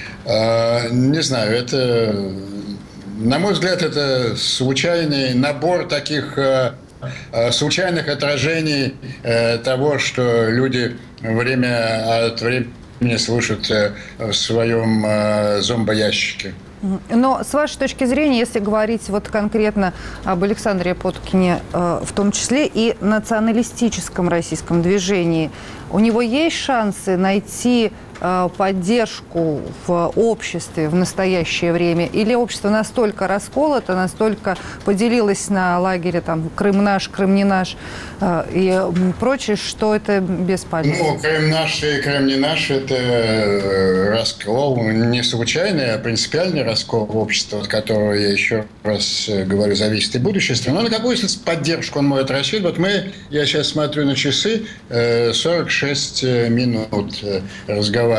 Не знаю, это, на мой взгляд, это случайный набор таких случайных отражений того, что люди время от времени слышат в своем зомбоящике. Но с вашей точки зрения, если говорить вот конкретно об Александре Путкине, в том числе и националистическом российском движении, у него есть шансы найти поддержку в обществе в настоящее время? Или общество настолько расколото, настолько поделилось на лагере там, Крым наш, Крым не наш и прочее, что это бесполезно? Ну, Крым наш и Крым не наш – это раскол не случайный, а принципиальный раскол общества, от которого, я еще раз говорю, зависит и будущее страны. Но на какую поддержку он может рассчитывать? Я сейчас смотрю на часы, 46 минут разговариваем.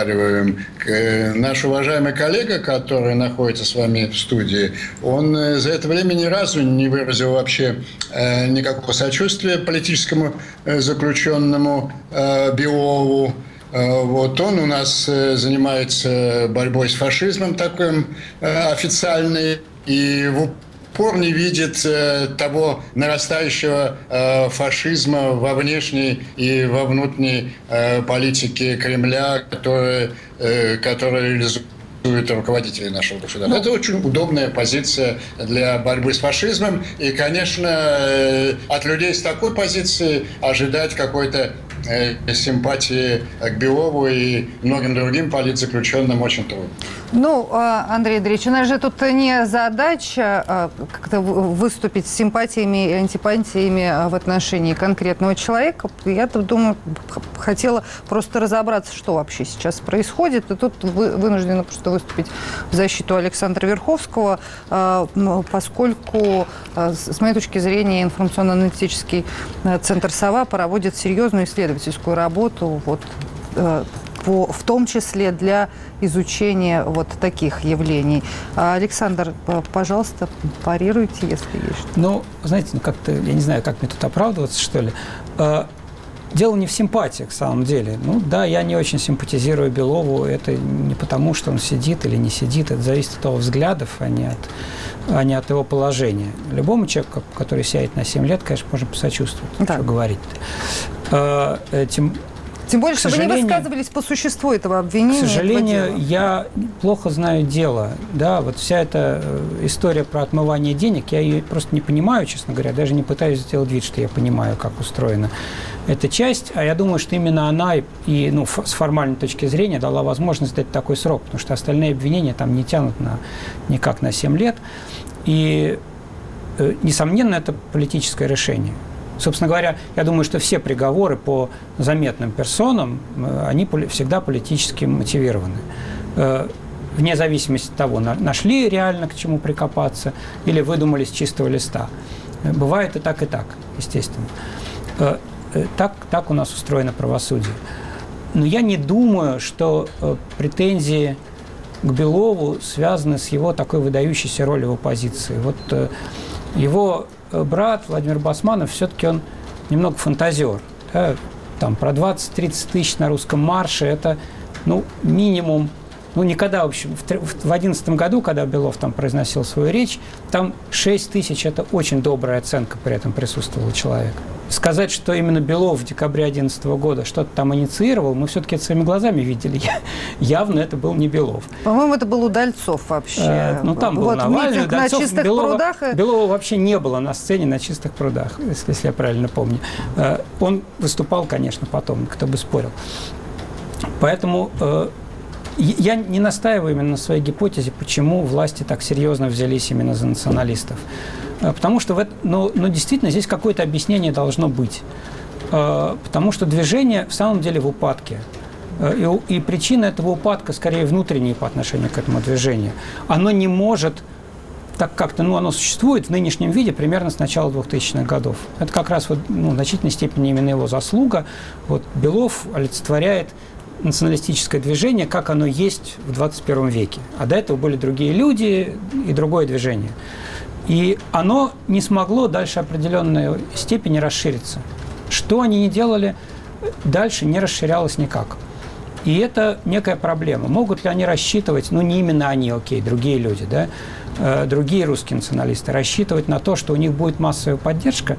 Наш уважаемый коллега, который находится с вами в студии, он за это время ни разу не выразил вообще никакого сочувствия политическому заключенному Белову. Вот он у нас занимается борьбой с фашизмом таким официальной и в упор не видит того нарастающего фашизма во внешней и во внутренней политике Кремля, который реализует руководителей нашего государства. Это очень удобная позиция для борьбы с фашизмом. И, конечно, от людей с такой позиции ожидать какой-то симпатии к Белову и многим другим политзаключенным очень трудно. Ну, Андрей Андреевич, у нас же тут не задача как-то выступить с симпатиями и антипатиями в отношении конкретного человека. Я думаю, хотела просто разобраться, что вообще сейчас происходит. И тут вынуждена просто выступить в защиту Александра Верховского, поскольку, с моей точки зрения, информационно-аналитический центр «Сова» проводит серьезную исследовательскую работу, вот, в том числе для изучения вот таких явлений. Александр, пожалуйста, парируйте, если есть что-то. Ну, знаете, как-то, я не знаю, как мне тут оправдываться, что ли. Дело не в симпатиях, в самом деле. Ну, да, я не очень симпатизирую Белову. Это не потому, что он сидит или не сидит. Это зависит от его взглядов, а не от его положения. Любому человеку, который сядет на 7 лет, конечно, можно посочувствовать. Да. Что говорить-то. Тем более, чтобы не высказывались по существу этого обвинения. К сожалению, я плохо знаю дело. Да, вот вся эта история про отмывание денег, я ее просто не понимаю, честно говоря. Даже не пытаюсь сделать вид, что я понимаю, как устроена эта часть. А я думаю, что именно она и с формальной точки зрения дала возможность дать такой срок, потому что остальные обвинения там не тянут никак на 7 лет. И, несомненно, это политическое решение. Собственно говоря, я думаю, что все приговоры по заметным персонам, они всегда политически мотивированы. Вне зависимости от того, нашли реально к чему прикопаться или выдумали с чистого листа. Бывает и так, естественно. Так у нас устроено правосудие. Но я не думаю, что претензии к Белову связаны с его такой выдающейся ролью в оппозиции. Вот его брат Владимир Басманов, все-таки он немного фантазер. Да? Там про 20-30 тысяч на русском марше, это минимум. Никогда, в общем, в 2011 году, когда Белов там произносил свою речь, там 6 тысяч – это очень добрая оценка, при этом присутствовал человек. Сказать, что именно Белов в декабре 2011 года что-то там инициировал, мы все-таки это своими глазами видели. Явно это был не Белов. По-моему, это был Удальцов вообще. Там был Навальный, Удальцов. На чистых прудах. Белова вообще не было на сцене на чистых прудах, если я правильно помню. Он выступал, конечно, потом, кто бы спорил. Поэтому я не настаиваю именно на своей гипотезе, почему власти так серьезно взялись именно за националистов. Потому что действительно здесь какое-то объяснение должно быть. Потому что движение в самом деле в упадке. И причина этого упадка скорее внутренняя по отношению к этому движению. Оно не может так как-то, оно существует в нынешнем виде примерно с начала 2000-х годов. Это как раз в значительной степени именно его заслуга. Белов олицетворяет националистическое движение, как оно есть в 21 веке. А до этого были другие люди и другое движение. И оно не смогло дальше определенной степени расшириться. Что они ни делали, дальше не расширялось никак. И это некая проблема. Могут ли они рассчитывать, не именно они, другие люди, да, другие русские националисты, рассчитывать на то, что у них будет массовая поддержка,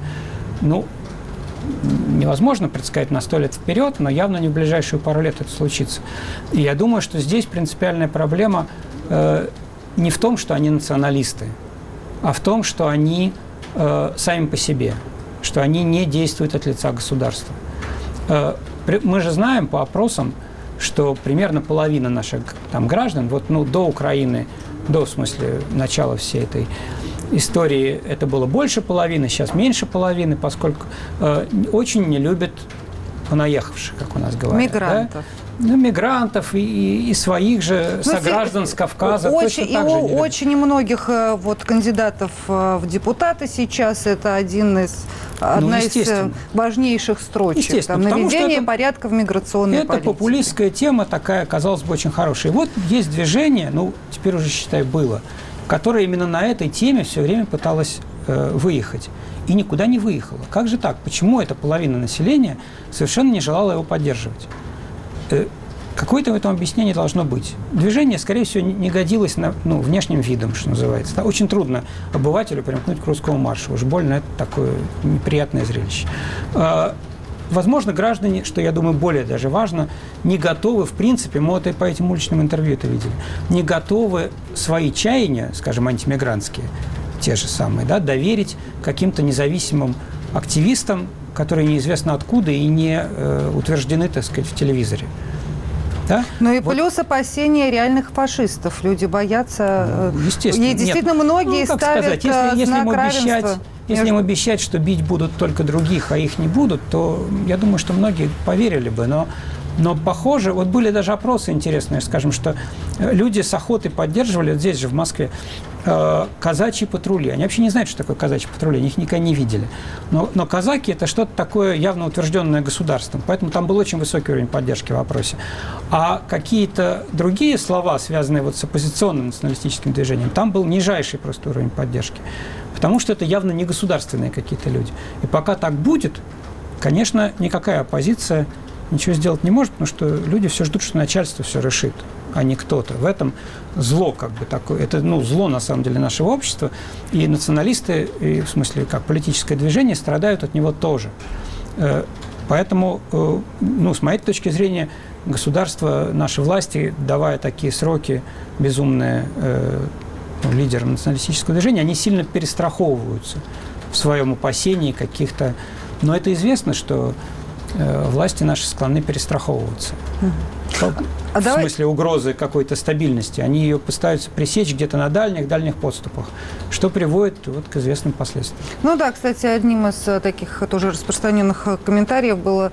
невозможно предсказать на 100 лет вперед, но явно не в ближайшую пару лет это случится. И я думаю, что здесь принципиальная проблема не в том, что они националисты, а в том, что они сами по себе, что они не действуют от лица государства. Мы же знаем по опросам, что примерно половина наших граждан, до Украины, в смысле начала всей этой истории, это было больше половины, сейчас меньше половины, поскольку очень не любят понаехавших, как у нас говорят. Мигрантов. Да? Мигрантов и своих же сограждан с Кавказа. Очень многих кандидатов в депутаты сейчас это одна из важнейших строчек. Наведение порядка в миграционной политике. Это популистская тема такая, казалось бы, очень хорошая. И есть движение, теперь уже, считай, было, которое именно на этой теме все время пыталось выехать. И никуда не выехало. Как же так? Почему эта половина населения совершенно не желала его поддерживать? Какое-то в этом объяснение должно быть. Движение, скорее всего, не годилось внешним видом, что называется. Очень трудно обывателю примкнуть к русскому маршу. Уж больно это такое неприятное зрелище. Возможно, граждане, что, я думаю, более даже важно, не готовы, в принципе, мы по этим уличным интервью это видели, не готовы свои чаяния, скажем, антимигрантские, те же самые, доверить каким-то независимым активистам, которые неизвестно откуда и не утверждены, так сказать, в телевизоре. Да? Плюс опасения реальных фашистов. Люди боятся. Естественно. И действительно многие ставят знак равенства. Если им обещать, что бить будут только других, а их не будут, то я думаю, что многие поверили бы. Но похоже, были даже опросы интересные, скажем, что люди с охотой поддерживали, здесь же, в Москве, казачьи патрули. Они вообще не знают, что такое казачьи патрули, они их никогда не видели. Но казаки – это что-то такое явно утвержденное государством, поэтому там был очень высокий уровень поддержки в вопросе. А какие-то другие слова, связанные с оппозиционным националистическим движением, там был нижайший просто уровень поддержки, потому что это явно не государственные какие-то люди. И пока так будет, конечно, никакая оппозиция ничего сделать не может, потому что люди все ждут, что начальство все решит, а не кто-то. В этом зло такое. Это зло, на самом деле, нашего общества. И националисты, и, в смысле, как политическое движение, страдают от него тоже. Поэтому, с моей точки зрения, государство, наши власти, давая такие сроки безумные лидерам националистического движения, они сильно перестраховываются в своем опасении каких-то. Но это известно, что власти наши склонны перестраховываться. В смысле угрозы какой-то стабильности. Они ее пытаются пресечь где-то на дальних подступах, что приводит к известным последствиям. Кстати, одним из таких тоже распространенных комментариев было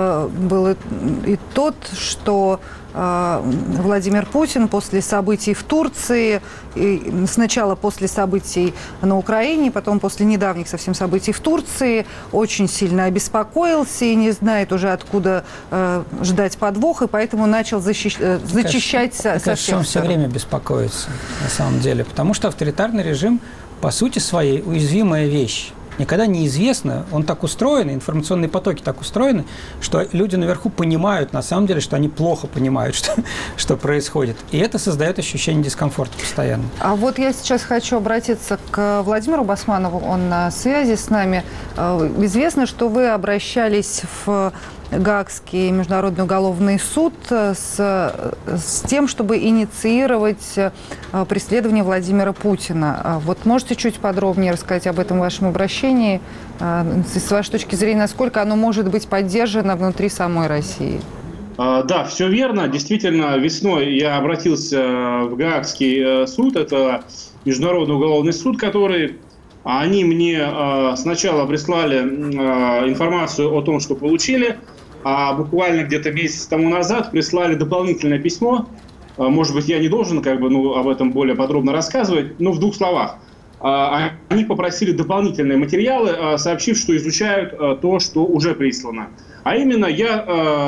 и тот, что Владимир Путин после событий в Турции, сначала после событий на Украине, потом после недавних совсем событий в Турции, очень сильно обеспокоился и не знает уже, откуда ждать подвох, и поэтому начал зачищать со всех он все время беспокоится, на самом деле, потому что авторитарный режим, по сути своей, уязвимая вещь. Никогда неизвестно, он так устроен, информационные потоки так устроены, что люди наверху понимают, на самом деле, что они плохо понимают, что происходит. И это создает ощущение дискомфорта постоянно. А я сейчас хочу обратиться к Владимиру Басманову, он на связи с нами. Известно, что вы обращались в Гаагский международный уголовный суд с тем, чтобы инициировать преследование Владимира Путина. Можете чуть подробнее рассказать об этом вашем обращении, с вашей точки зрения, насколько оно может быть поддержано внутри самой России? Да, все верно. Действительно, весной я обратился в Гаагский суд, это международный уголовный суд, который... Они мне сначала прислали информацию о том, что получили а буквально где-то месяц тому назад прислали дополнительное письмо. Может быть, я не должен об этом более подробно рассказывать, но в двух словах. Они попросили дополнительные материалы, сообщив, что изучают то, что уже прислано. А именно, я,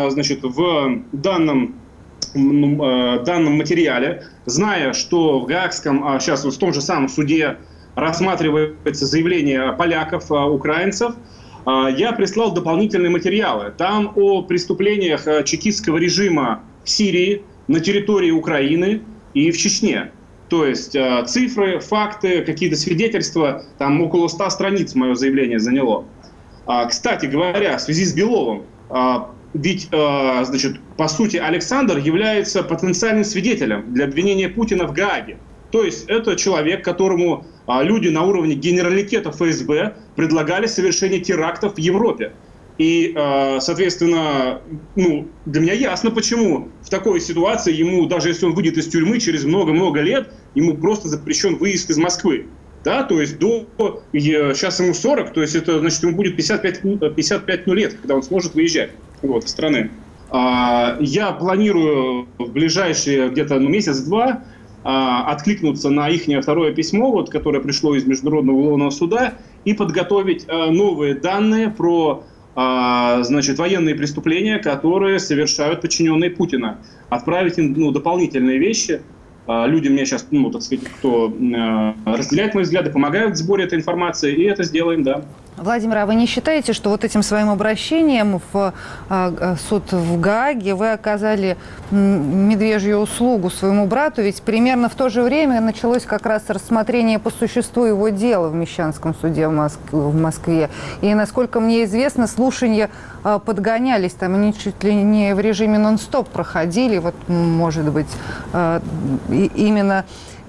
в данном материале, зная, что в Гаагском, сейчас в том же самом суде рассматривается заявление поляков, украинцев, я прислал дополнительные материалы. Там о преступлениях чекистского режима в Сирии, на территории Украины и в Чечне. То есть цифры, факты, какие-то свидетельства, там около 100 страниц мое заявление заняло. Кстати говоря, в связи с Беловым, ведь, по сути, Александр является потенциальным свидетелем для обвинения Путина в Гааге. То есть это человек, которому люди на уровне генералитета ФСБ предлагали совершение терактов в Европе. И, соответственно, для меня ясно, почему в такой ситуации ему, даже если он выйдет из тюрьмы через много-много лет, ему просто запрещен выезд из Москвы. Да, то есть сейчас ему 40, то есть это значит, ему будет 55 лет, когда он сможет выезжать из страны. Я планирую в ближайшие где-то месяц-два откликнуться на их второе письмо, которое пришло из Международного уголовного суда, и подготовить новые данные про военные преступления, которые совершают подчиненные Путина. Отправить им дополнительные вещи. Люди мне сейчас, кто разделяет мои взгляды, помогают в сборе этой информации, и это сделаем, да. Владимир, а вы не считаете, что этим своим обращением в суд в Гааге вы оказали медвежью услугу своему брату? Ведь примерно в то же время началось как раз рассмотрение по существу его дела в Мещанском суде в Москве. И, насколько мне известно, слушания подгонялись, там они чуть ли не в режиме нон-стоп проходили. Может быть, именно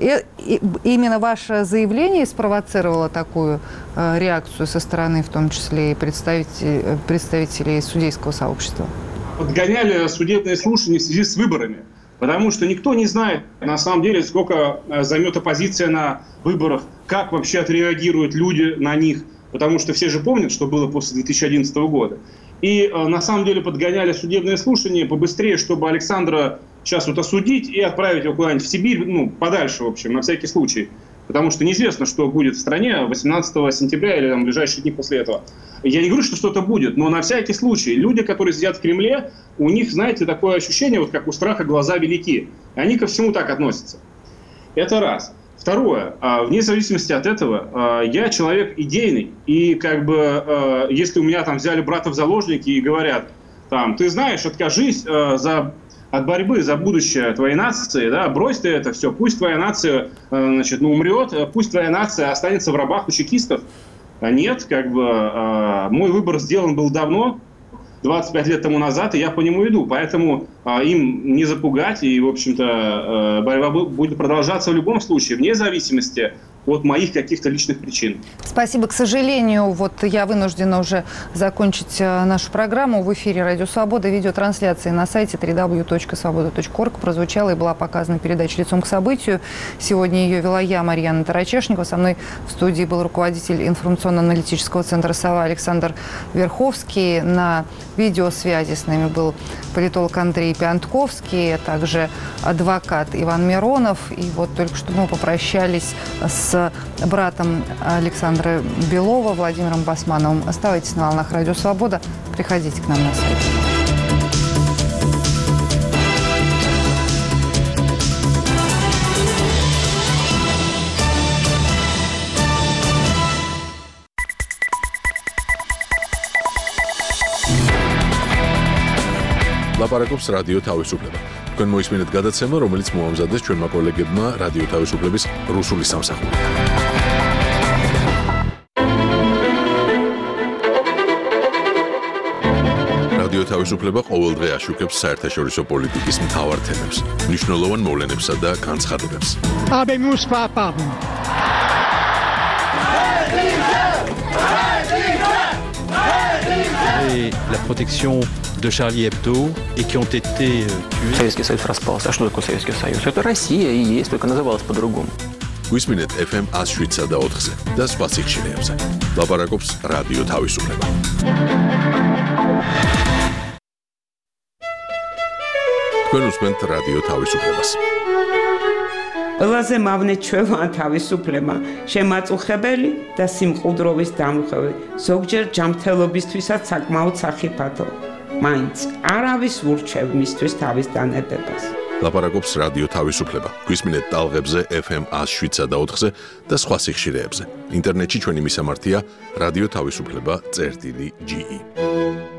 ваше заявление спровоцировало такую реакцию со стороны, в том числе и представителей судейского сообщества? Подгоняли судебные слушания в связи с выборами, потому что никто не знает, на самом деле, сколько займет оппозиция на выборах, как вообще отреагируют люди на них, потому что все же помнят, что было после 2011 года. И на самом деле подгоняли судебные слушания побыстрее, чтобы Александра сейчас осудить и отправить его куда-нибудь в Сибирь, подальше, в общем, на всякий случай. Потому что неизвестно, что будет в стране 18 сентября или в ближайшие дни после этого. Я не говорю, что что-то будет, но на всякий случай. Люди, которые сидят в Кремле, у них, знаете, такое ощущение, как у страха глаза велики. Они ко всему так относятся. Это раз. Второе. Вне зависимости от этого, я человек идейный. И если у меня взяли брата в заложники и говорят, ты знаешь, откажись от борьбы за будущее твоей нации, да, брось ты это все, пусть твоя нация умрет, пусть твоя нация останется в рабах у чекистов. Нет, мой выбор сделан был давно, 25 лет тому назад, и я по нему иду. Поэтому им не запугать, и, в общем-то, борьба будет продолжаться в любом случае, вне зависимости от моих каких-то личных причин. Спасибо. К сожалению, я вынуждена уже закончить нашу программу. В эфире «Радио Свобода». Видеотрансляция на сайте www.svoboda.org прозвучала и была показана передача «Лицом к событию». Сегодня ее вела я, Марьяна Тарачешникова. Со мной в студии был руководитель информационно-аналитического центра «Сова» Александр Верховский. На видеосвязи с нами был политолог Андрей Пиантковский, а также адвокат Иван Миронов. И только что мы попрощались с братом Александра Белова, Владимиром Басмановым. Оставайтесь на волнах «Радио Свобода». Приходите к нам на сайт. ლაპარაკობს რადიო თავისუფლება. თქვენ მოისმინეთ გადაცემა, რომელიც მოამზადეს ჩვენმა კოლეგებმა რადიო თავისუფლების რუსული სამსახური. რადიო თავისუფლება ყოველდღე აშუქებს საერთაშორისო პოლიტიკის მთავარ თემებს, მნიშვნელოვან მოვლენებსა და განცხადებებს. Habemus papam. Et la protection de Charlie Hebdo et qui ont été tués. Советский Союз распался. А что такое Советский Союз? Это Россия и есть, только называлась по-другому. გვისმინეთ FM 107.4-ზე და სხვა სიხშირეებზე. ლაპარაკობს რადიო თავისუფლება. თქვენ უსმენთ რადიო თავისუფლებას. ყველაზე მავნე ჩვევაა თავისუფლება, შემაწუხებელი და სიმყუდროვის დამხევი, ზოგჯერ ჯანმრთელობისთვისაც საკმაოდ სახიფათო. მაინც არავის ურჩევ მისთვის თავის დანებებას. ლაპარაკობს რადიო თავისუფლება. გვისმინეთ ტალღებზე FM 107 და 4-ზე და სხვა სიხშირეებზე. ინტერნეტში ჩვენი მისამართია რადიო თავისუფლება.ge.